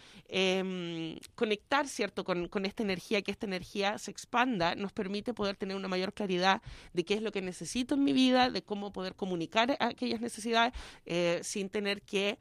eh, conectar, ¿cierto?, con, con esta energía, que esta energía se expanda, nos permite poder tener una mayor claridad de qué es lo que necesito en mi vida, de cómo poder comunicar aquellas necesidades eh, sin tener que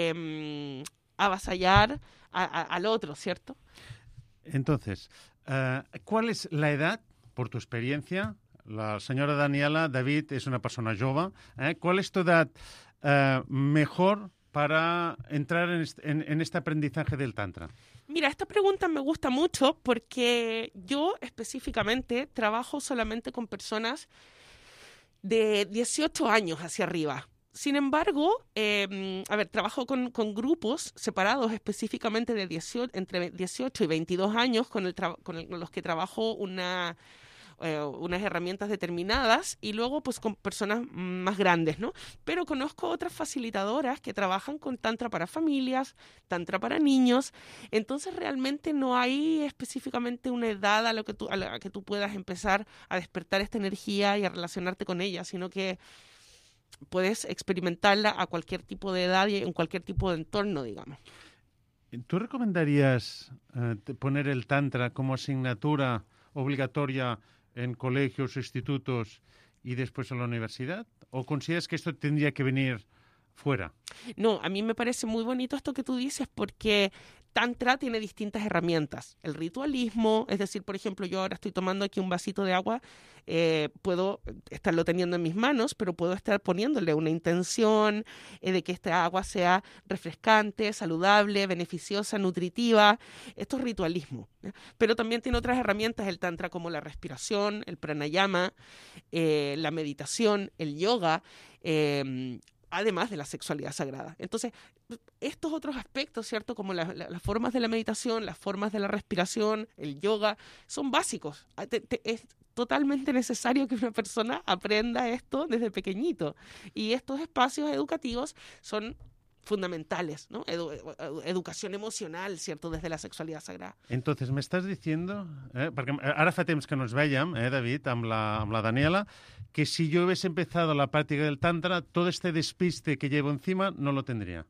eh, avasallar a, a, al otro, ¿cierto? Entonces, uh, ¿cuál es la edad, por tu experiencia? La señora Daniela, David es una persona jove. ¿eh? ¿Cuál es tu edad uh, mejor para entrar en este, en, en este aprendizaje del Tantra? Mira, esta pregunta me gusta mucho porque yo específicamente trabajo solamente con personas de dieciocho años hacia arriba. Sin embargo, eh, a ver, trabajo con, con grupos separados específicamente de dieciocho, entre dieciocho y veintidós años con, el con, el, con los que trabajo una, eh, unas herramientas determinadas y luego pues con personas más grandes, ¿no? Pero conozco otras facilitadoras que trabajan con Tantra para familias, Tantra para niños, entonces realmente no hay específicamente una edad a, lo que tú, a la que tú puedas empezar a despertar esta energía y a relacionarte con ella, sino que puedes experimentarla a cualquier tipo de edad y en cualquier tipo de entorno, digamos. ¿Tú recomendarías eh, poner el Tantra como asignatura obligatoria en colegios, institutos y después en la universidad? ¿O consideras que esto tendría que venir fuera? No, a mí me parece muy bonito esto que tú dices porque Tantra tiene distintas herramientas. El ritualismo, es decir, por ejemplo, yo ahora estoy tomando aquí un vasito de agua, eh, puedo estarlo teniendo en mis manos, pero puedo estar poniéndole una intención eh, de que esta agua sea refrescante, saludable, beneficiosa, nutritiva. Esto es ritualismo, ¿eh? Pero también tiene otras herramientas el Tantra como la respiración, el pranayama, eh, la meditación, el yoga, eh, además de la sexualidad sagrada. Entonces, estos otros aspectos, ¿cierto? Como la, la, las formas de la meditación, las formas de la respiración, el yoga, son básicos. Te, te, es totalmente necesario que una persona aprenda esto desde pequeñito. Y estos espacios educativos son fundamentales, ¿no? Edu educación emocional, ¿cierto? Desde la sexualidad sagrada. Entonces, me estás diciendo, eh, perquè ara fa temps que no ens veiem, eh, David, amb la, amb la Daniela, que si yo hubiese empezado la práctica del Tantra, todo este despiste que llevo encima no lo tendría.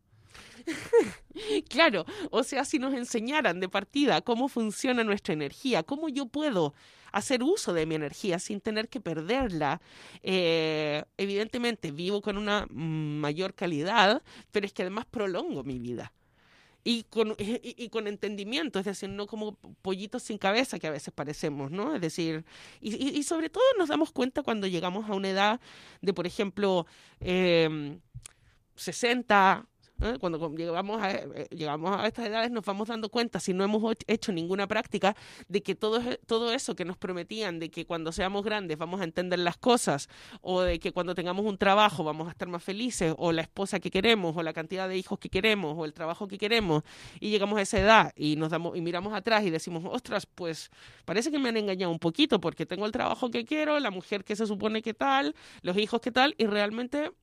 Claro, o sea, si nos enseñaran de partida cómo funciona nuestra energía, cómo yo puedo hacer uso de mi energía sin tener que perderla, eh, evidentemente vivo con una mayor calidad, pero es que además prolongo mi vida. Y con, y, y con entendimiento, es decir, no como pollitos sin cabeza que a veces parecemos, ¿no? Es decir, y, y, y sobre todo nos damos cuenta cuando llegamos a una edad de, por ejemplo, eh, sesenta, ¿eh? Cuando llegamos a, eh, llegamos a estas edades nos vamos dando cuenta, si no hemos hecho ninguna práctica, de que todo, todo eso que nos prometían, de que cuando seamos grandes vamos a entender las cosas, o de que cuando tengamos un trabajo vamos a estar más felices, o la esposa que queremos, o la cantidad de hijos que queremos, o el trabajo que queremos, y llegamos a esa edad y nos damos y miramos atrás y decimos, ostras, pues parece que me han engañado un poquito, porque tengo el trabajo que quiero, la mujer que se supone que tal, los hijos que tal, y realmente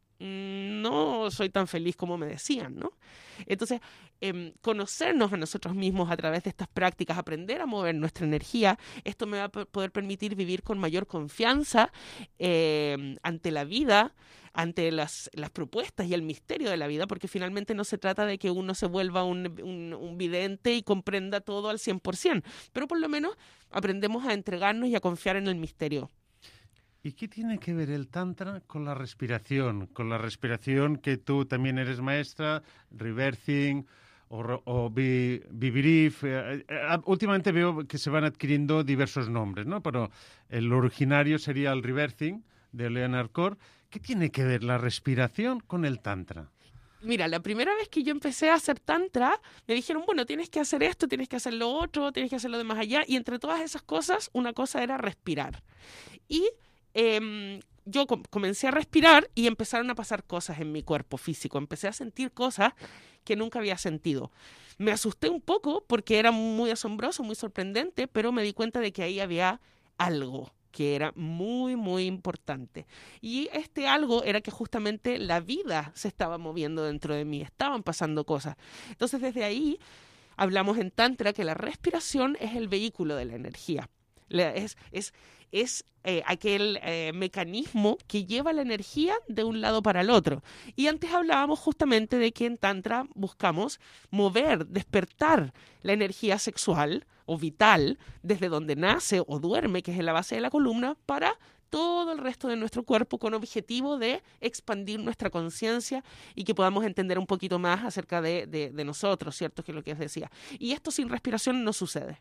no soy tan feliz como me decían, ¿no? Entonces, eh, conocernos a nosotros mismos a través de estas prácticas, aprender a mover nuestra energía, esto me va a poder permitir vivir con mayor confianza eh, ante la vida, ante las, las propuestas y el misterio de la vida, porque finalmente no se trata de que uno se vuelva un, un, un vidente y comprenda todo al cien por ciento, pero por lo menos aprendemos a entregarnos y a confiar en el misterio. ¿Y qué tiene que ver el Tantra con la respiración? Con la respiración que tú también eres maestra, reversing o, o Vibirif. Eh, eh, últimamente veo que se van adquiriendo diversos nombres, ¿no? Pero el originario sería el reversing de Leonard Cohen. ¿Qué tiene que ver la respiración con el Tantra? Mira, la primera vez que yo empecé a hacer Tantra, me dijeron, bueno, tienes que hacer esto, tienes que hacer lo otro, tienes que hacer lo de más allá. Y entre todas esas cosas, una cosa era respirar. Y Eh, yo com comencé a respirar y empezaron a pasar cosas en mi cuerpo físico. Empecé a sentir cosas que nunca había sentido. Me asusté un poco porque era muy asombroso, muy sorprendente, pero me di cuenta de que ahí había algo que era muy, muy importante. Y este algo era que justamente la vida se estaba moviendo dentro de mí, estaban pasando cosas. Entonces, desde ahí hablamos en Tantra que la respiración es el vehículo de la energía. Es, es, es eh, aquel eh, mecanismo que lleva la energía de un lado para el otro. Y antes hablábamos justamente de que en Tantra buscamos mover, despertar la energía sexual o vital desde donde nace o duerme, que es en la base de la columna, para todo el resto de nuestro cuerpo con objetivo de expandir nuestra conciencia y que podamos entender un poquito más acerca de, de, de nosotros, ¿cierto? Que es lo que os decía. Y esto sin respiración no sucede.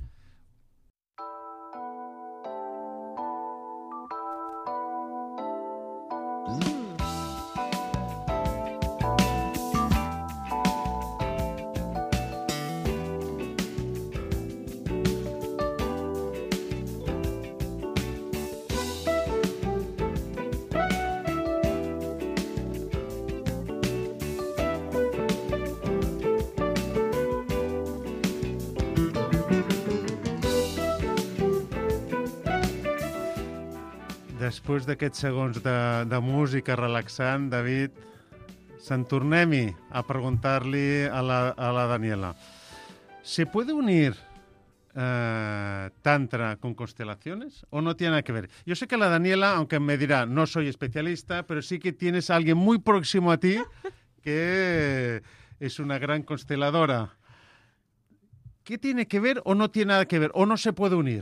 Després d'aquests segons de, de música relaxant, David, se'n tornem-hi a preguntar-li a la, a la Daniela. ¿Se puede unir eh, Tantra con constelaciones o no tiene nada que ver? Yo sé que la Daniela, aunque me dirá, no soy especialista, pero sí que tienes a alguien muy próximo a ti que es una gran consteladora. ¿Qué tiene que ver o no tiene nada que ver? ¿O no se puede unir?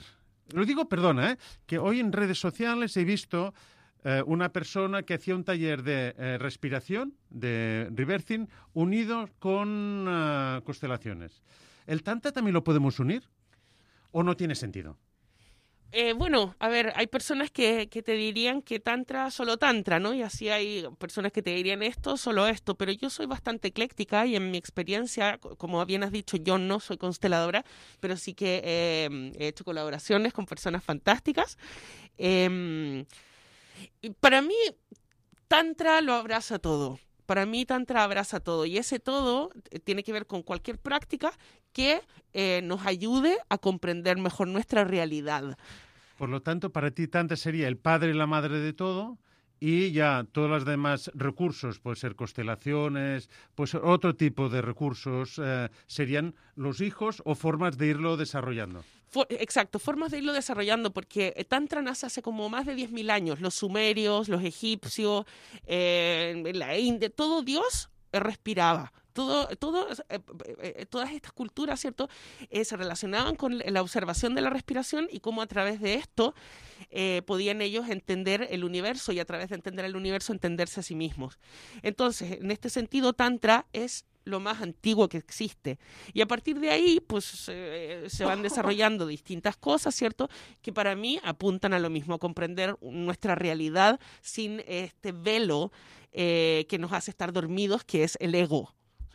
Lo digo, perdona, ¿eh? que hoy en redes sociales he visto eh, una persona que hacía un taller de eh, respiración, de reversing, unido con uh, constelaciones. ¿El Tantra también lo podemos unir o no tiene sentido? Eh, bueno, a ver, hay personas que, que te dirían que tantra, solo tantra, ¿no? Y así hay personas que te dirían esto, solo esto, pero yo soy bastante ecléctica y en mi experiencia, como bien has dicho, yo no soy consteladora, pero sí que eh, he hecho colaboraciones con personas fantásticas. Eh, y para mí, tantra lo abraza todo. Para mí, Tantra abraza todo y ese todo tiene que ver con cualquier práctica que eh, nos ayude a comprender mejor nuestra realidad. Por lo tanto, para ti Tantra sería el padre y la madre de todo y ya todos los demás recursos, puede ser constelaciones, pues otro tipo de recursos, eh, serían los hijos o formas de irlo desarrollando. For, exacto, formas de irlo desarrollando, porque Tantra nace hace como más de diez mil años. Los sumerios, los egipcios, eh, la India, todo Dios respiraba. Todo, todo, eh, eh, todas estas culturas, ¿cierto?, eh, se relacionaban con la observación de la respiración y cómo a través de esto eh, podían ellos entender el universo y a través de entender el universo entenderse a sí mismos. Entonces, en este sentido, Tantra es lo más antiguo que existe. Y a partir de ahí, pues, eh, se van desarrollando distintas cosas, ¿cierto?, que para mí apuntan a lo mismo, a comprender nuestra realidad sin este velo eh, que nos hace estar dormidos, que es el ego.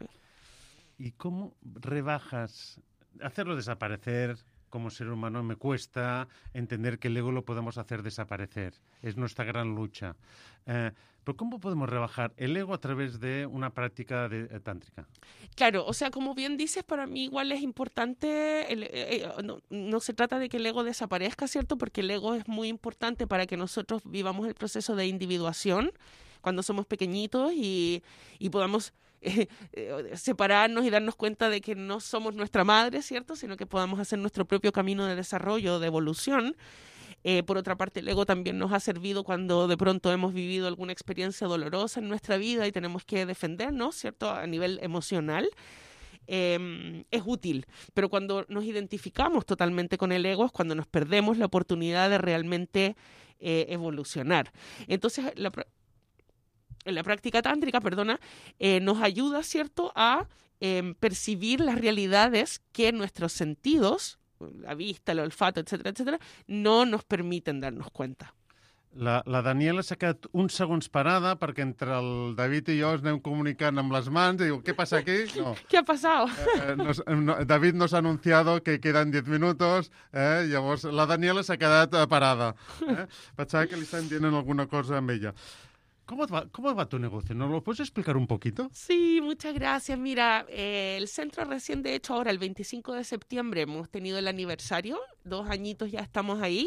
¿Y cómo rebajas? Hacerlo desaparecer como ser humano me cuesta entender que el ego lo podemos hacer desaparecer. Es nuestra gran lucha. Eh, pero ¿cómo podemos rebajar el ego a través de una práctica de, eh, tántrica? Claro, o sea, como bien dices, para mí igual es importante, el, eh, eh, no, no se trata de que el ego desaparezca, ¿cierto? Porque el ego es muy importante para que nosotros vivamos el proceso de individuación cuando somos pequeñitos y, y podamos eh, eh, separarnos y darnos cuenta de que no somos nuestra madre, ¿cierto? Sino que podamos hacer nuestro propio camino de desarrollo, de evolución. Eh, por otra parte, el ego también nos ha servido cuando de pronto hemos vivido alguna experiencia dolorosa en nuestra vida y tenemos que defendernos, ¿cierto?, a nivel emocional. Eh, es útil, pero cuando nos identificamos totalmente con el ego es cuando nos perdemos la oportunidad de realmente eh, evolucionar. Entonces, la, en la práctica tántrica, perdona, eh, nos ayuda, ¿cierto?, a eh, percibir las realidades que nuestros sentidos, la vista, el olfato, etcétera, etcétera, no nos permiten darnos cuenta. La, la Daniela s'ha quedat uns segons parada perquè entre el David i jo ens anem comunicant amb les mans i diu, ¿qué pasa aquí? No. ¿Qué ha pasado? Eh, nos, no, David nos ha anunciado que quedan diez minutos, eh, llavors la Daniela s'ha quedat parada. Eh? Pensava que li estan dient alguna cosa amb ella. ¿Cómo va, ¿Cómo va tu negocio? ¿Nos lo puedes explicar un poquito? Sí, muchas gracias. Mira, eh, el centro recién, de hecho, ahora el veinticinco de septiembre hemos tenido el aniversario, dos añitos ya estamos ahí.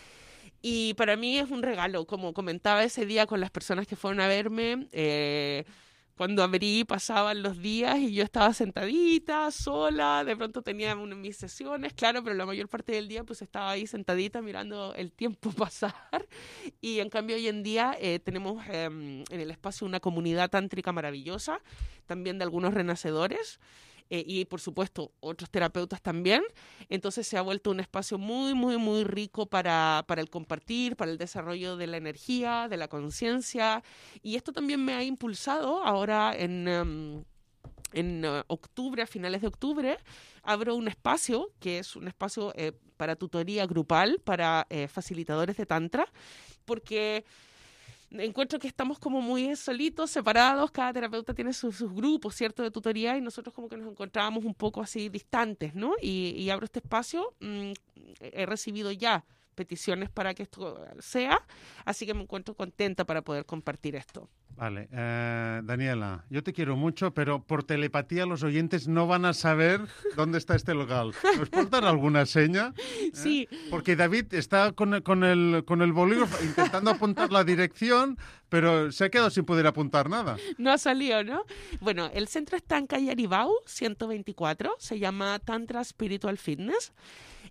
Y para mí es un regalo, como comentaba ese día con las personas que fueron a verme, eh, cuando abrí pasaban los días y yo estaba sentadita, sola, de pronto tenía una, mis sesiones, claro, pero la mayor parte del día pues estaba ahí sentadita mirando el tiempo pasar. Y en cambio hoy en día eh, tenemos eh, en el espacio una comunidad tántrica maravillosa, también de algunos renacedores. Eh, y por supuesto otros terapeutas también, entonces se ha vuelto un espacio muy, muy, muy rico para, para el compartir, para el desarrollo de la energía, de la conciencia, y esto también me ha impulsado ahora en... Um, en uh, octubre, a finales de octubre, abro un espacio que es un espacio eh, para tutoría grupal, para eh, facilitadores de Tantra, porque encuentro que estamos como muy solitos, separados, cada terapeuta tiene sus, sus grupos, ¿cierto?, de tutoría y nosotros como que nos encontrábamos un poco así distantes, ¿no? Y, y abro este espacio, mmm, he recibido ya peticiones para que esto sea, así que me encuentro contenta para poder compartir esto. Vale, eh, Daniela, yo te quiero mucho, pero por telepatía los oyentes no van a saber dónde está este local. ¿Nos puedes dar alguna seña? ¿Eh? Sí. Porque David está con, con, el, con el bolígrafo intentando apuntar la dirección, pero se ha quedado sin poder apuntar nada. No ha salido, ¿no? Bueno, el centro está en calle Aribau, ciento veinticuatro, se llama Tantra Spiritual Fitness.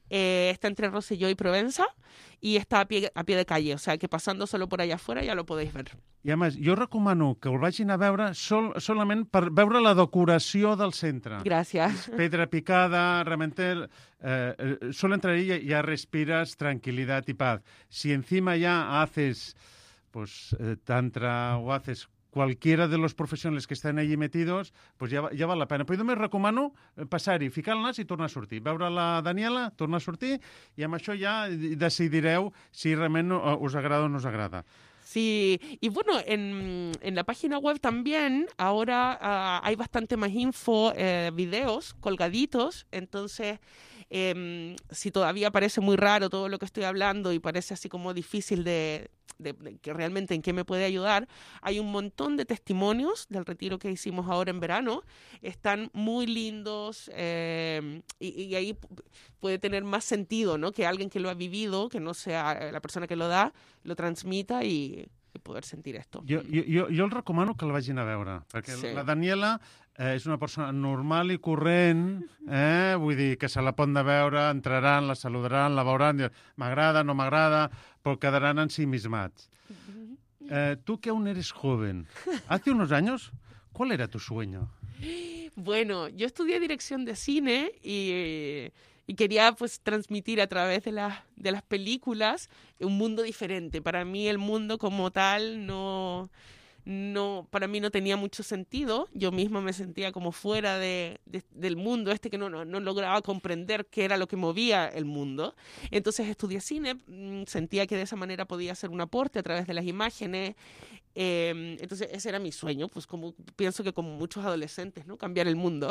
Eh, está entre Rosselló y Provenza i està a pie, a pie de calle, o sea que pasando solo por allá afuera ya lo podéis ver. I a més, jo recomano que el vagin a veure sol, solament per veure la decoració del centre. Gràcies. Pedra picada, realmente eh, eh, solo entrar ahí ya respiras tranquilidad y paz. Si encima ya haces pues eh, tantra o haces cualquiera de los professionals que estan allí metidos, pues ja, ja val la pena. Però jo només recomano passar-hi, ficar el nas i tornar a sortir. Veure la Daniela, tornar a sortir, i amb això ja decidireu si realment us agrada o no us agrada. Sí, y bueno, en, en la página web también ahora uh, hay bastante más info, eh, videos colgaditos, entonces eh, si todavía parece muy raro todo lo que estoy hablando y parece así como difícil de, de, de que realmente en qué me puede ayudar, hay un montón de testimonios del retiro que hicimos ahora en verano, están muy lindos eh, y, y ahí puede tener más sentido, ¿no? Que alguien que lo ha vivido, que no sea la persona que lo da, lo transmita y, y poder sentir esto. Jo, jo, jo el recomano que el vagin a veure, perquè sí. La Daniela eh, és una persona normal i corrent, eh? Vull dir que se la poden veure, entraran, la saludaran, la veuran, m'agrada, no m'agrada, però quedaran ensimismats. Eh, tú que aún eres joven, hace unos años, ¿cuál era tu sueño? Bueno, yo estudié dirección de cine y... y quería pues transmitir a través de, la, de las películas un mundo diferente. Para mí el mundo como tal no, no, para mí no tenía mucho sentido. Yo misma me sentía como fuera de, de, del mundo este que no, no, no lograba comprender qué era lo que movía el mundo. Entonces estudié cine, sentía que de esa manera podía hacer un aporte a través de las imágenes. Eh, entonces ese era mi sueño, pues como pienso que como muchos adolescentes, ¿no? Cambiar el mundo.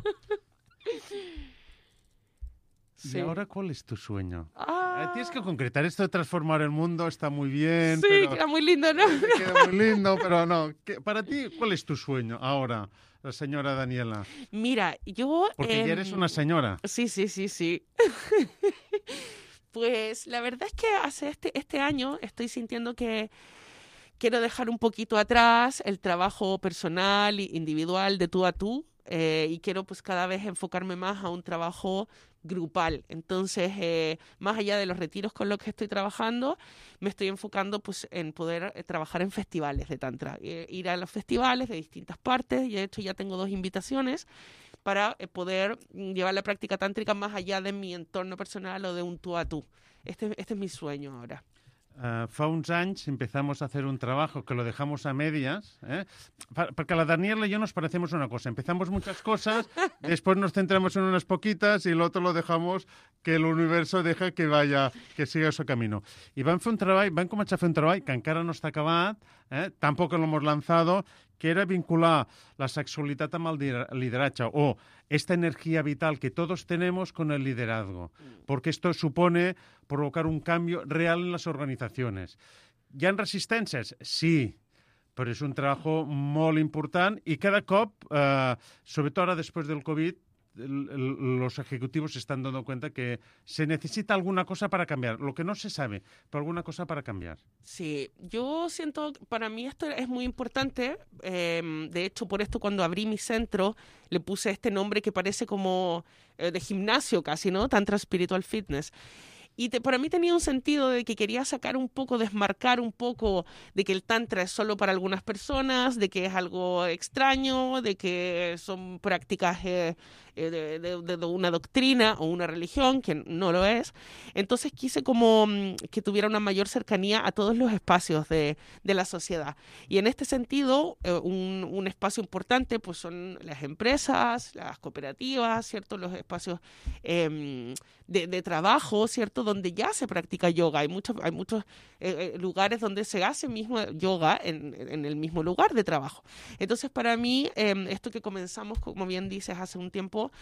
Sí. ¿Y ahora cuál es tu sueño? Ah. Eh, tienes que concretar. Esto de transformar el mundo está muy bien. Sí, pero... queda muy lindo, ¿no? Queda muy lindo, pero no. ¿Qué, para ti, ¿cuál es tu sueño ahora, la señora Daniela? Mira, yo... Porque eh... ya eres una señora. Sí, sí, sí, sí. Pues la verdad es que hace este, este año estoy sintiendo que quiero dejar un poquito atrás el trabajo personal e individual de tú a tú eh, y quiero pues cada vez enfocarme más a un trabajo grupal. Entonces, eh, más allá de los retiros con los que estoy trabajando, me estoy enfocando pues en poder eh, trabajar en festivales de Tantra, eh, ir a los festivales de distintas partes, y de hecho ya tengo dos invitaciones para eh, poder llevar la práctica tántrica más allá de mi entorno personal o de un tú a tú. Este, este es mi sueño ahora. Uh, fa uns anys empezamos a hacer un trabajo que lo dejamos a medias, ¿eh? Porque a la Daniela y yo nos parecemos una cosa. Empezamos muchas cosas, después nos centramos en unas poquitas y el otro lo dejamos que el universo deja que vaya, que siga su camino. Y van, fer un treball, van començar a fer un treball que encara no està acabat, eh? Tampoc lo hemos lanzado, que era vincular la sexualitat amb el lideratge o esta energía vital que todos tenemos con el liderazgo, porque esto supone provocar un cambio real en las organizaciones. ¿Ya en resistencias? Sí, pero es un trabajo molt important i cada cop, eh, sobretot ara després del Covid, el, el, los ejecutivos se están dando cuenta que se necesita alguna cosa para cambiar, lo que no se sabe, pero alguna cosa para cambiar. Sí, yo siento, para mí esto es muy importante, eh, de hecho por esto cuando abrí mi centro le puse este nombre que parece como eh, de gimnasio casi, ¿no? Tantra Spiritual Fitness. Y te, para mí tenía un sentido de que quería sacar un poco, desmarcar un poco de que el tantra es solo para algunas personas, de que es algo extraño, de que son prácticas eh, de, de, de una doctrina o una religión, que no lo es. Entonces quise como que tuviera una mayor cercanía a todos los espacios de, de la sociedad. Y en este sentido, eh, un, un espacio importante pues son las empresas, las cooperativas, ¿cierto? Los espacios eh, de, de trabajo, ¿cierto? Donde ya se practica yoga. Hay muchos, hay muchos eh, lugares donde se hace mismo yoga en, en el mismo lugar de trabajo. Entonces, para mí, eh, esto que comenzamos, como bien dices, hace un tiempo,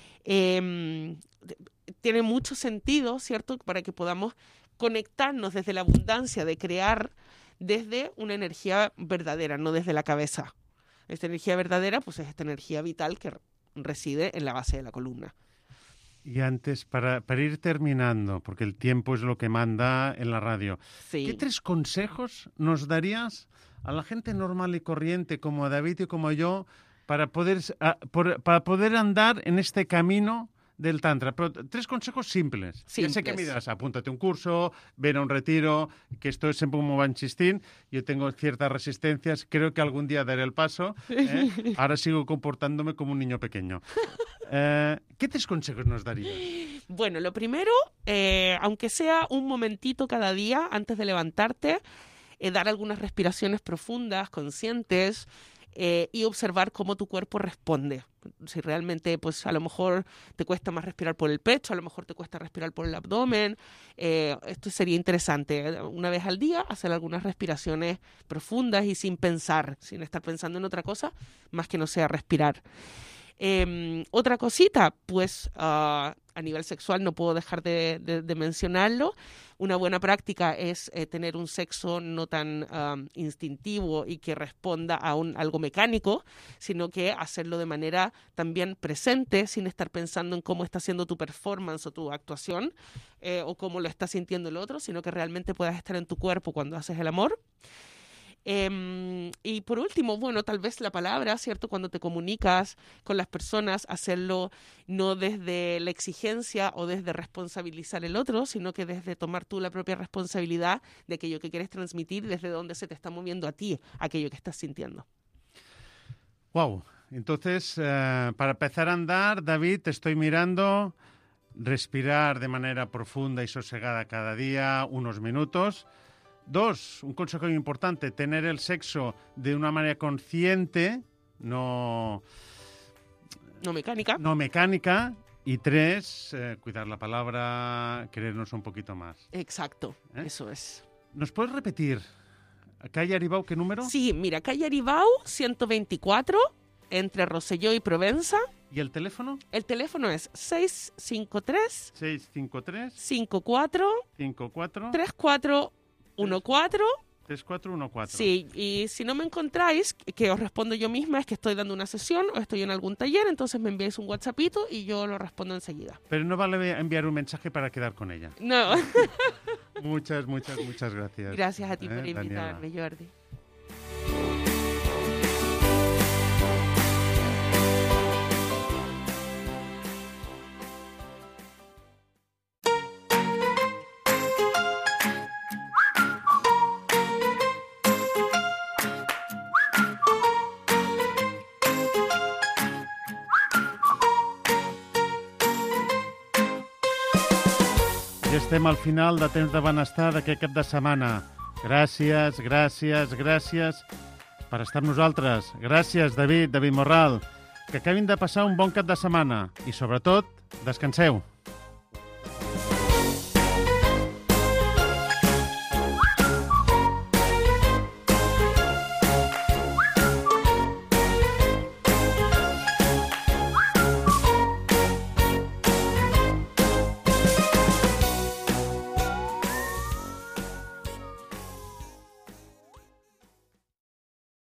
eh, tiene mucho sentido, ¿cierto? Para que podamos conectarnos desde la abundancia de crear desde una energía verdadera, no desde la cabeza. Esta energía verdadera, pues es esta energía vital que reside en la base de la columna. Y antes, para, para ir terminando, porque el tiempo es lo que manda en la radio, sí. ¿Qué tres consejos nos darías a la gente normal y corriente como David y como yo para poder, a, por, para poder andar en este camino del tantra, pero tres consejos simples. Simples. Ya sé que me dirás, apúntate un curso, ven a un retiro, que esto siempre me va insistir. Yo tengo ciertas resistencias, creo que algún día daré el paso. ¿eh? Ahora sigo comportándome como un niño pequeño. Eh, ¿Qué tres consejos nos darías? Bueno, lo primero, eh, aunque sea un momentito cada día antes de levantarte, eh, dar algunas respiraciones profundas, conscientes, eh, y observar cómo tu cuerpo responde. Si realmente, pues a lo mejor te cuesta más respirar por el pecho, a lo mejor te cuesta respirar por el abdomen, eh, esto sería interesante. Una vez al día hacer algunas respiraciones profundas y sin pensar, sin estar pensando en otra cosa, más que no sea respirar. Eh, otra cosita, pues uh, a nivel sexual no puedo dejar de, de, de mencionarlo. Una buena práctica es eh, tener un sexo no tan um, instintivo y que responda a un, algo mecánico, sino que hacerlo de manera también presente, sin estar pensando en cómo está haciendo tu performance o tu actuación eh, o cómo lo está sintiendo el otro, sino que realmente puedas estar en tu cuerpo cuando haces el amor. Eh, y por último, bueno, tal vez la palabra, ¿cierto? Cuando te comunicas con las personas, hacerlo no desde la exigencia o desde responsabilizar el otro, sino que desde tomar tú la propia responsabilidad de aquello que quieres transmitir, desde donde se te está moviendo a ti aquello que estás sintiendo. Wow. Entonces, eh, para empezar a andar, David, te estoy mirando, respirar de manera profunda y sosegada cada día, unos minutos. Dos, un consejo muy importante, tener el sexo de una manera consciente, no... No mecánica. No mecánica. Y tres, eh, cuidar la palabra, querernos un poquito más. Exacto, ¿Eh? Eso es. ¿Nos puedes repetir? ¿Calle Aribau qué número? Sí, mira, calle Aribau, ciento veinticuatro, entre Rosselló y Provenza. ¿Y el teléfono? El teléfono es seis cinco tres, seis cinco tres, cinco cuatro, cinco cuatro, tres cuatro uno cuatro. tres cuatro uno cuatro. Sí, y si no me encontráis, que os respondo yo misma, es que estoy dando una sesión o estoy en algún taller, entonces me enviáis un WhatsAppito y yo lo respondo enseguida. Pero no vale enviar un mensaje para quedar con ella. No. Muchas, muchas, muchas gracias. Gracias a ti eh, por Daniela. invitarme, Jordi. Ja estem al final de Temps de Benestar d'aquest cap de setmana. Gràcies, gràcies, gràcies per estar amb nosaltres. Gràcies, David, David Morral. Que acabin de passar un bon cap de setmana i, sobretot, descanseu.